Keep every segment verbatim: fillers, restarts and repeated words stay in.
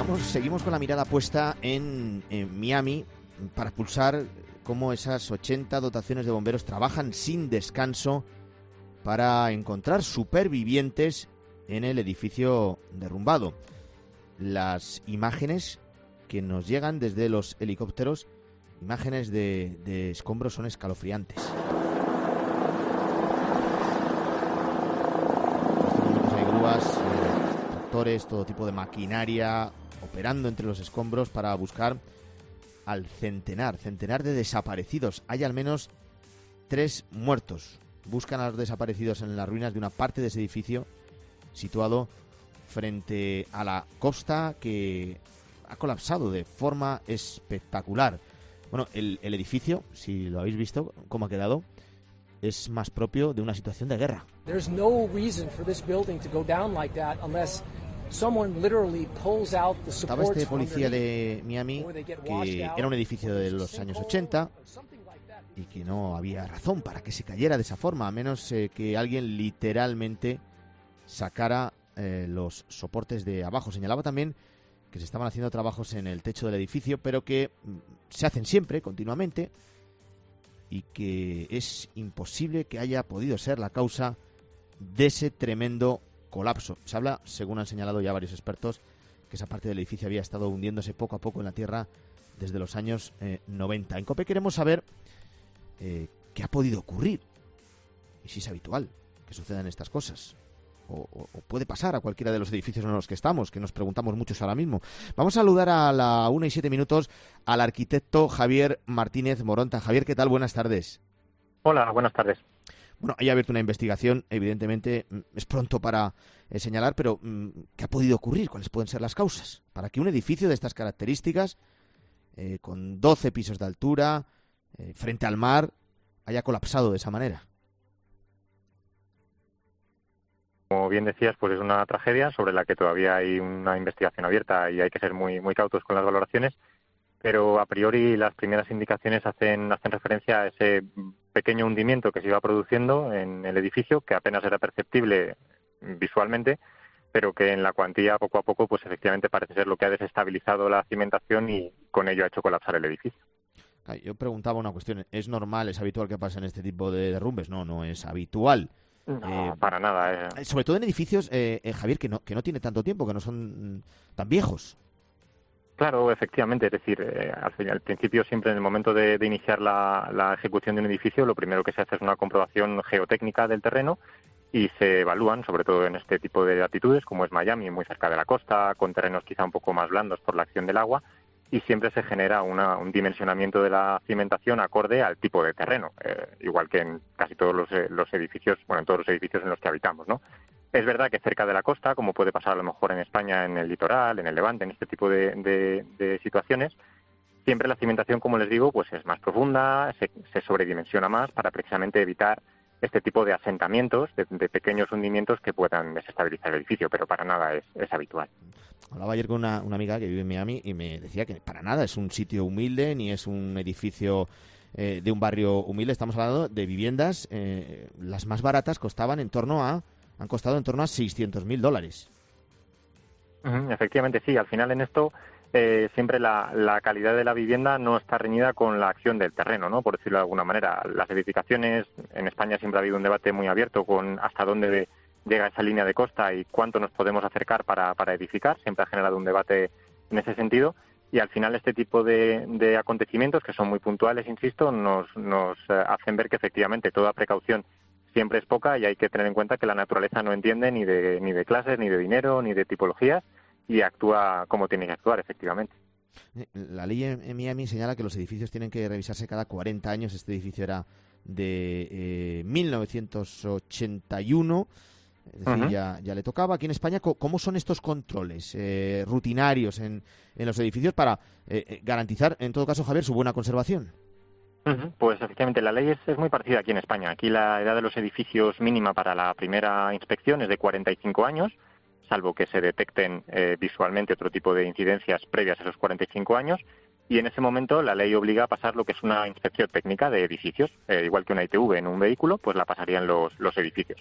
Vamos, seguimos con la mirada puesta en, en Miami para pulsar cómo esas ochenta dotaciones de bomberos trabajan sin descanso para encontrar supervivientes en el edificio derrumbado. Las imágenes que nos llegan desde los helicópteros, imágenes de, de escombros, son escalofriantes. En estos momentos hay grúas, eh, tractores, todo tipo de maquinaria operando entre los escombros para buscar al centenar, centenar de desaparecidos. Hay al menos tres muertos. Buscan a los desaparecidos en las ruinas de una parte de ese edificio situado frente a la costa, que ha colapsado de forma espectacular. Bueno, el, el edificio, si lo habéis visto, cómo ha quedado, es más propio de una situación de guerra. There's no reason for this building to go down like that unless someone literally pulls out the supports. Estaba este policía de Miami, que era un edificio de los años ochenta y que no había razón para que se cayera de esa forma, a menos eh, que alguien literalmente sacara eh, los soportes de abajo. Señalaba también que se estaban haciendo trabajos en el techo del edificio, pero que mm, se hacen siempre, continuamente, y que es imposible que haya podido ser la causa de ese tremendo colapso. Se habla, según han señalado ya varios expertos, que esa parte del edificio había estado hundiéndose poco a poco en la tierra desde los años eh, noventa. En COPE queremos saber eh, qué ha podido ocurrir y si es habitual que sucedan estas cosas. O, o, o puede pasar a cualquiera de los edificios en los que estamos, que nos preguntamos muchos ahora mismo. Vamos a saludar a la una y siete minutos al arquitecto Javier Martínez Moronta. Javier, ¿qué tal? Buenas tardes. Hola, buenas tardes. Bueno, hay abierto una investigación, evidentemente es pronto para eh, señalar, pero ¿qué ha podido ocurrir? ¿Cuáles pueden ser las causas para que un edificio de estas características, eh, con doce pisos de altura, eh, frente al mar, haya colapsado de esa manera? Como bien decías, pues es una tragedia sobre la que todavía hay una investigación abierta y hay que ser muy muy cautos con las valoraciones, pero a priori las primeras indicaciones hacen hacen referencia a ese pequeño hundimiento que se iba produciendo en el edificio, que apenas era perceptible visualmente, pero que en la cuantía poco a poco pues efectivamente parece ser lo que ha desestabilizado la cimentación y con ello ha hecho colapsar el edificio. Yo preguntaba una cuestión, ¿es normal, es habitual que pasen este tipo de derrumbes? No, no es habitual. No, eh, para nada. Eh. Sobre todo en edificios, eh, eh, Javier, que no, que no tiene tanto tiempo, que no son mm, tan viejos. Claro, efectivamente. Es decir, eh, al, al principio, siempre en el momento de, de iniciar la, la ejecución de un edificio, lo primero que se hace es una comprobación geotécnica del terreno y se evalúan, sobre todo en este tipo de latitudes, como es Miami, muy cerca de la costa, con terrenos quizá un poco más blandos por la acción del agua, y siempre se genera una, un dimensionamiento de la cimentación acorde al tipo de terreno, eh, igual que en casi todos los, eh, los edificios, bueno, en todos los edificios en los que habitamos, ¿no? Es verdad que cerca de la costa, como puede pasar a lo mejor en España, en el litoral, en el Levante, en este tipo de, de, de situaciones, siempre la cimentación, como les digo, pues es más profunda, se, se sobredimensiona más para precisamente evitar este tipo de asentamientos, de, de pequeños hundimientos que puedan desestabilizar el edificio, pero para nada es, es habitual. Hablaba ayer con una, una amiga que vive en Miami y me decía que para nada es un sitio humilde ni es un edificio eh, de un barrio humilde. Estamos hablando de viviendas, eh, las más baratas costaban en torno a, han costado en torno a seiscientos mil dólares. Uh-huh, efectivamente, sí. Al final en esto eh, siempre la, la calidad de la vivienda no está reñida con la acción del terreno, ¿no? Por decirlo de alguna manera. Las edificaciones, en España siempre ha habido un debate muy abierto con hasta dónde de, llega esa línea de costa y cuánto nos podemos acercar para, para edificar. Siempre ha generado un debate en ese sentido y al final este tipo de, de acontecimientos, que son muy puntuales, insisto, nos, nos hacen ver que efectivamente toda precaución siempre es poca y hay que tener en cuenta que la naturaleza no entiende ni de, ni de clases, ni de dinero, ni de tipologías y actúa como tiene que actuar, efectivamente. La ley en Miami señala que los edificios tienen que revisarse cada cuarenta años. Este edificio era de eh, mil novecientos ochenta y uno. Es decir, uh-huh. ya, ya le tocaba. Aquí en España, ¿cómo son estos controles eh, rutinarios en, en los edificios para eh, garantizar, en todo caso, Javier, su buena conservación? Uh-huh. Pues efectivamente, la ley es, es muy parecida aquí en España. Aquí la edad de los edificios mínima para la primera inspección es de cuarenta y cinco años, salvo que se detecten eh, visualmente otro tipo de incidencias previas a esos cuarenta y cinco años. Y en ese momento la ley obliga a pasar lo que es una inspección técnica de edificios, eh, igual que una I T V en un vehículo, pues la pasarían los, los edificios.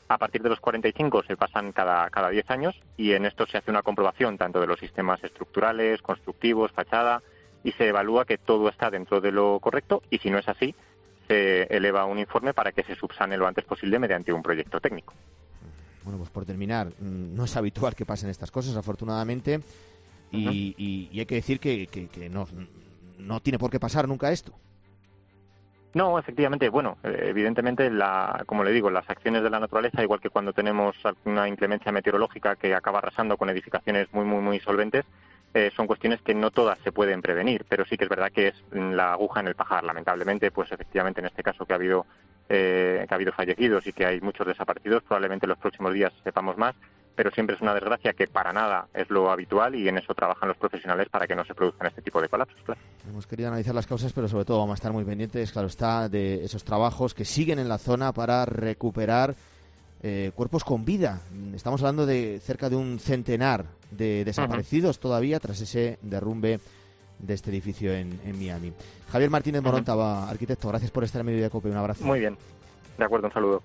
A partir de los cuarenta y cinco se pasan cada, cada diez años y en esto se hace una comprobación tanto de los sistemas estructurales, constructivos, fachada, y se evalúa que todo está dentro de lo correcto y si no es así, se eleva un informe para que se subsane lo antes posible mediante un proyecto técnico. Bueno, pues por terminar, no es habitual que pasen estas cosas, afortunadamente, y, uh-huh. y, y hay que decir que, que, que no, no tiene por qué pasar nunca esto. No, efectivamente, bueno, evidentemente, la, como le digo, las acciones de la naturaleza, igual que cuando tenemos una inclemencia meteorológica que acaba arrasando con edificaciones muy, muy, muy solventes, eh, son cuestiones que no todas se pueden prevenir, pero sí que es verdad que es la aguja en el pajar. Lamentablemente, pues efectivamente, en este caso que ha habido eh, que ha habido fallecidos y que hay muchos desaparecidos, probablemente en los próximos días sepamos más, pero siempre es una desgracia que para nada es lo habitual y en eso trabajan los profesionales para que no se produzcan este tipo de colapsos. Claro. Hemos querido analizar las causas, pero sobre todo vamos a estar muy pendientes, claro está, de esos trabajos que siguen en la zona para recuperar eh, cuerpos con vida. Estamos hablando de cerca de un centenar de desaparecidos uh-huh. todavía tras ese derrumbe de este edificio en, en Miami. Javier Martínez Moronta, uh-huh. arquitecto, gracias por estar en Mediodía Cope. Un abrazo. Muy bien, de acuerdo, un saludo.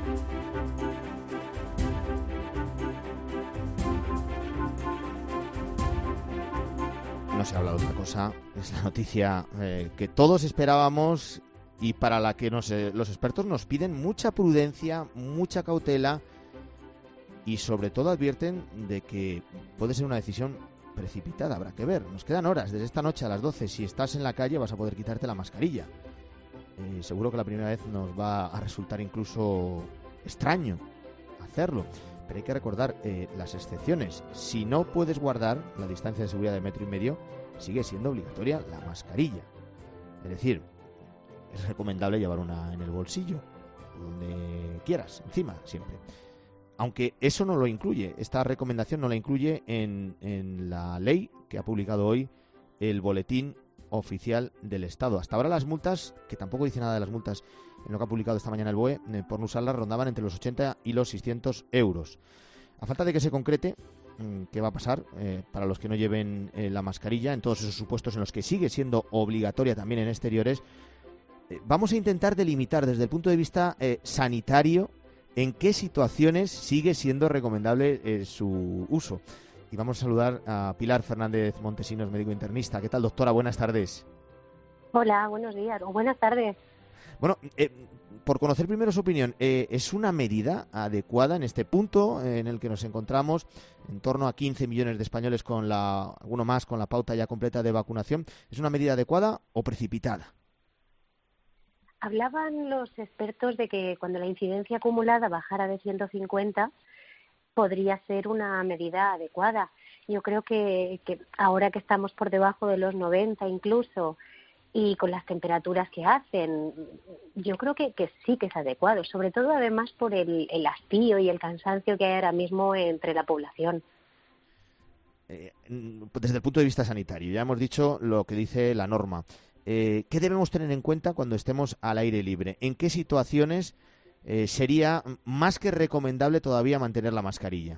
No se habla de otra cosa, es la noticia eh, que todos esperábamos y para la que nos, eh, los expertos nos piden mucha prudencia, mucha cautela y sobre todo advierten de que puede ser una decisión precipitada, habrá que ver. Nos quedan horas, desde esta noche a las doce, si estás en la calle vas a poder quitarte la mascarilla. Eh, seguro que la primera vez nos va a resultar incluso extraño hacerlo. Pero hay que recordar eh, las excepciones. Si no puedes guardar la distancia de seguridad de metro y medio, sigue siendo obligatoria la mascarilla. Es decir, es recomendable llevar una en el bolsillo, donde quieras, encima, siempre. Aunque eso no lo incluye, esta recomendación no la incluye en, en la ley que ha publicado hoy el Boletín Oficial del Estado. Hasta ahora las multas, que tampoco dice nada de las multas, en lo que ha publicado esta mañana el B O E, eh, por no usarlas rondaban entre los ochenta y los seiscientos euros. A falta de que se concrete mmm, qué va a pasar eh, para los que no lleven eh, la mascarilla, en todos esos supuestos en los que sigue siendo obligatoria también en exteriores, eh, vamos a intentar delimitar desde el punto de vista eh, sanitario en qué situaciones sigue siendo recomendable eh, su uso. Y vamos a saludar a Pilar Fernández Montesinos, médico internista. ¿Qué tal, doctora? Buenas tardes. Hola, buenos días o buenas tardes. Bueno, eh, por conocer primero su opinión, eh, ¿es una medida adecuada en este punto eh, en el que nos encontramos? En torno a quince millones de españoles con la, alguno más con la pauta ya completa de vacunación. ¿Es una medida adecuada o precipitada? Hablaban los expertos de que cuando la incidencia acumulada bajara de ciento cincuenta podría ser una medida adecuada. Yo creo que, que ahora que estamos por debajo de los noventa incluso, y con las temperaturas que hacen, yo creo que, que sí que es adecuado, sobre todo además por el, el hastío y el cansancio que hay ahora mismo entre la población. Eh, desde el punto de vista sanitario, ya hemos dicho lo que dice la norma. Eh, ¿Qué debemos tener en cuenta cuando estemos al aire libre? ¿En qué situaciones eh, sería más que recomendable todavía mantener la mascarilla?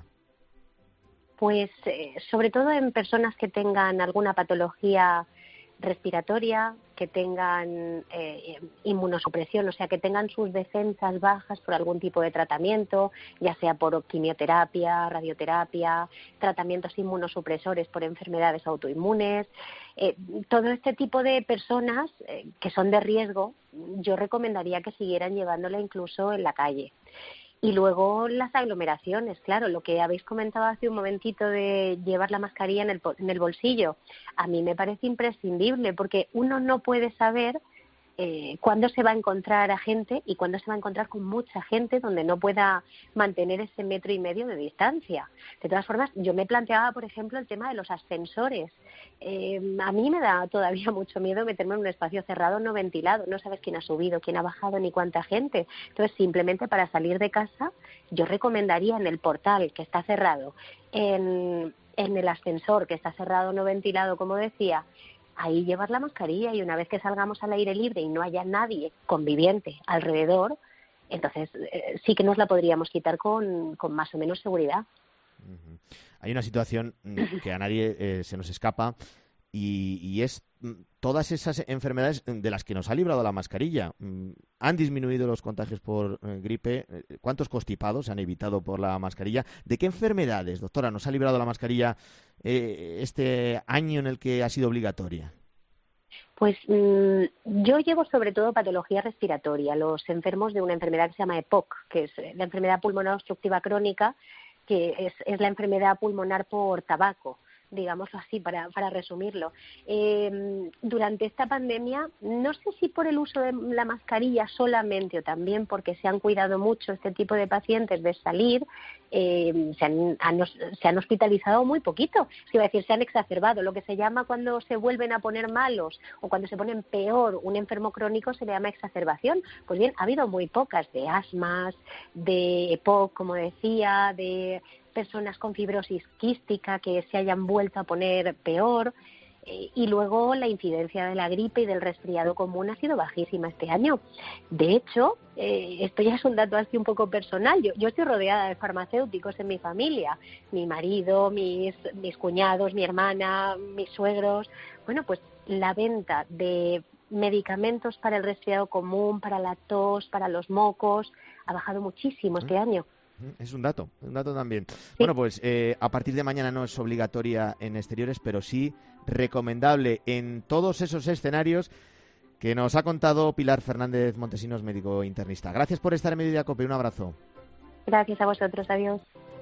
Pues eh, sobre todo en personas que tengan alguna patología respiratoria, que tengan eh, inmunosupresión, o sea, que tengan sus defensas bajas por algún tipo de tratamiento, ya sea por quimioterapia, radioterapia, tratamientos inmunosupresores por enfermedades autoinmunes. Eh, todo este tipo de personas eh, que son de riesgo, yo recomendaría que siguieran llevándola incluso en la calle. Y luego las aglomeraciones, claro, lo que habéis comentado hace un momentito de llevar la mascarilla en el, en el bolsillo, a mí me parece imprescindible porque uno no puede saber eh, cuándo se va a encontrar a gente y cuándo se va a encontrar con mucha gente donde no pueda mantener ese metro y medio de distancia. De todas formas, yo me planteaba, por ejemplo, el tema de los ascensores. Eh, a mí me da todavía mucho miedo meterme en un espacio cerrado no ventilado. No sabes quién ha subido, quién ha bajado ni cuánta gente. Entonces, simplemente para salir de casa, yo recomendaría en el portal que está cerrado, en, en el ascensor que está cerrado no ventilado, como decía, ahí llevar la mascarilla y una vez que salgamos al aire libre y no haya nadie conviviente alrededor, entonces eh, sí que nos la podríamos quitar con, con más o menos seguridad. Uh-huh. Hay una situación que a nadie eh, se nos escapa y, y es todas esas enfermedades de las que nos ha librado la mascarilla. ¿Han disminuido los contagios por eh, gripe? ¿Cuántos constipados se han evitado por la mascarilla? ¿De qué enfermedades, doctora, nos ha librado la mascarilla eh, este año en el que ha sido obligatoria? Pues mmm, yo llevo sobre todo patología respiratoria, los enfermos de una enfermedad que se llama E P O C, que es la enfermedad pulmonar obstructiva crónica, que es, es la enfermedad pulmonar por tabaco, digámoslo así, para, para resumirlo. Eh, durante esta pandemia, no sé si por el uso de la mascarilla solamente o también porque se han cuidado mucho este tipo de pacientes de salir, eh, se, han, han, se han hospitalizado muy poquito, es que iba a decir, se han exacerbado. Lo que se llama cuando se vuelven a poner malos o cuando se ponen peor un enfermo crónico se le llama exacerbación. Pues bien, ha habido muy pocas de asmas, de E P O C, como decía, de personas con fibrosis quística que se hayan vuelto a poner peor, eh, y luego la incidencia de la gripe y del resfriado común ha sido bajísima este año. De hecho, eh, esto ya es un dato así un poco personal, yo, yo estoy rodeada de farmacéuticos en mi familia, mi marido, mis, mis cuñados, mi hermana, mis suegros. Bueno, pues la venta de medicamentos para el resfriado común, para la tos, para los mocos, ha bajado muchísimo este año. Es un dato, un dato también. Sí. Bueno, pues eh, a partir de mañana no es obligatoria en exteriores, pero sí recomendable en todos esos escenarios que nos ha contado Pilar Fernández Montesinos, médico internista. Gracias por estar en Mediodía Cope, un abrazo. Gracias a vosotros, adiós.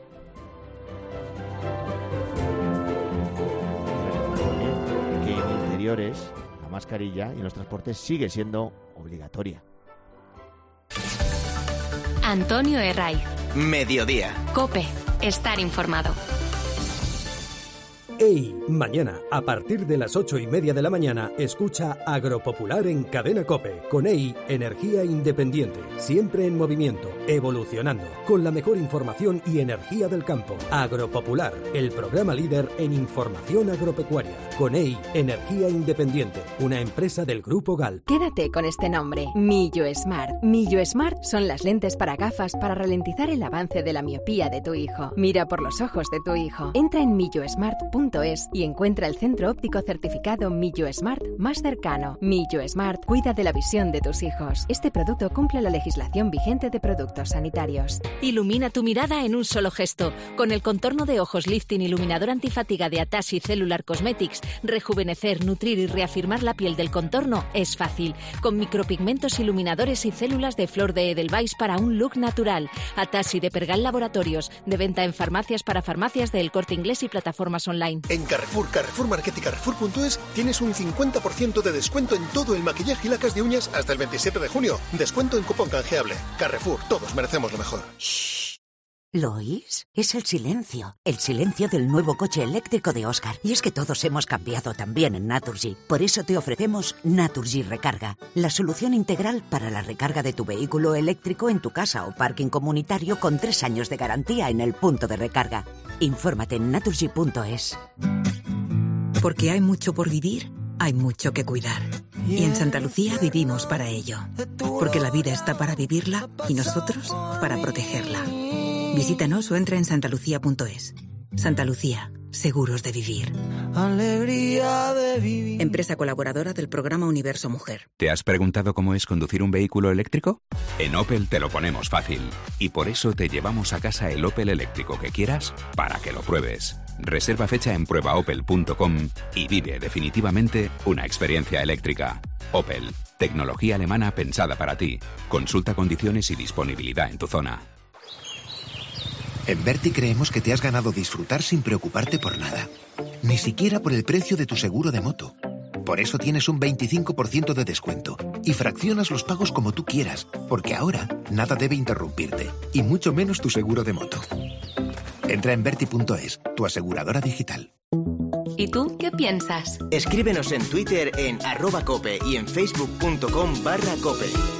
Que en interiores la mascarilla y en los transportes sigue siendo obligatoria. Antonio Herraiz. Mediodía. COPE. Estar informado. ¡Ey! Mañana, a partir de las ocho y media de la mañana, escucha Agropopular en Cadena COPE. Con E I, energía independiente. Siempre en movimiento, evolucionando. Con la mejor información y energía del campo. Agropopular, el programa líder en información agropecuaria. Con E I, energía independiente. Una empresa del Grupo Galp. Quédate con este nombre. Millo Smart. Millo Smart son las lentes para gafas para ralentizar el avance de la miopía de tu hijo. Mira por los ojos de tu hijo. Entra en millo smart punto es y encuentra el centro óptico certificado Millo Smart más cercano. Millo Smart cuida de la visión de tus hijos. Este producto cumple la legislación vigente de productos sanitarios. Ilumina tu mirada en un solo gesto. Con el contorno de ojos lifting iluminador antifatiga de Atashi Cellular Cosmetics, rejuvenecer, nutrir y reafirmar la piel del contorno es fácil. Con micropigmentos iluminadores y células de flor de Edelweiss para un look natural. Atashi de Pergal Laboratorios, de venta en farmacias para farmacias de El Corte Inglés y plataformas online. En Carrefour, Carrefour Market y Carrefour punto es tienes un cincuenta por ciento de descuento en todo el maquillaje y lacas de uñas hasta el veintisiete de junio. Descuento en cupón canjeable. Carrefour, todos merecemos lo mejor. Shh. ¿Lo oís? Es el silencio. El silencio del nuevo coche eléctrico de Oscar. Y es que todos hemos cambiado también en Naturgy. Por eso te ofrecemos Naturgy Recarga, la solución integral para la recarga de tu vehículo eléctrico en tu casa o parking comunitario con tres años de garantía en el punto de recarga. Infórmate en naturgy punto es. Porque hay mucho por vivir, hay mucho que cuidar. Y en Santa Lucía vivimos para ello. Porque la vida está para vivirla y nosotros para protegerla. Visítanos o entra en santa lucía punto es. Santa Lucía, seguros de vivir. Alegría de vivir. Empresa colaboradora del programa Universo Mujer. ¿Te has preguntado cómo es conducir un vehículo eléctrico? En Opel te lo ponemos fácil. Y por eso te llevamos a casa el Opel eléctrico que quieras para que lo pruebes. Reserva fecha en prueba opel punto com y vive definitivamente una experiencia eléctrica. Opel, tecnología alemana pensada para ti. Consulta condiciones y disponibilidad en tu zona. En Berti creemos que te has ganado disfrutar sin preocuparte por nada. Ni siquiera por el precio de tu seguro de moto. Por eso tienes un veinticinco por ciento de descuento y fraccionas los pagos como tú quieras, porque ahora nada debe interrumpirte, y mucho menos tu seguro de moto. Entra en berti punto es, tu aseguradora digital. ¿Y tú qué piensas? Escríbenos en Twitter en arroba cope y en facebook punto com barra cope.